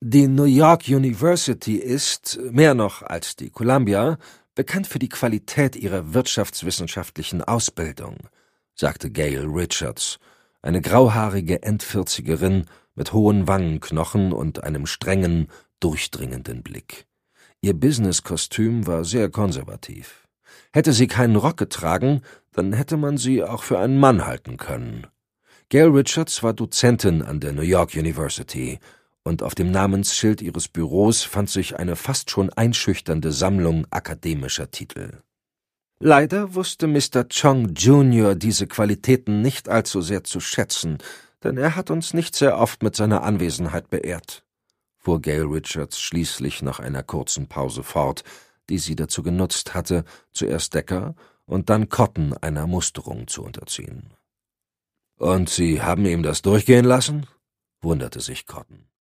Die New York University ist, mehr noch als die Columbia, bekannt für die Qualität ihrer wirtschaftswissenschaftlichen Ausbildung, sagte Gail Richards, eine grauhaarige Endvierzigerin mit hohen Wangenknochen und einem strengen, durchdringenden Blick. Ihr Businesskostüm war sehr konservativ. Hätte sie keinen Rock getragen, dann hätte man sie auch für einen Mann halten können. Gail Richards war Dozentin an der New York University, und auf dem Namensschild ihres Büros fand sich eine fast schon einschüchternde Sammlung akademischer Titel. Leider wusste Mr. Chong Jr. diese Qualitäten nicht allzu sehr zu schätzen, denn er hat uns nicht sehr oft mit seiner Anwesenheit beehrt, fuhr Gail Richards schließlich nach einer kurzen Pause fort, die sie dazu genutzt hatte, zuerst Decker und dann Cotton einer Musterung zu unterziehen. »Und Sie haben ihm das durchgehen lassen?« wunderte sich Cotton.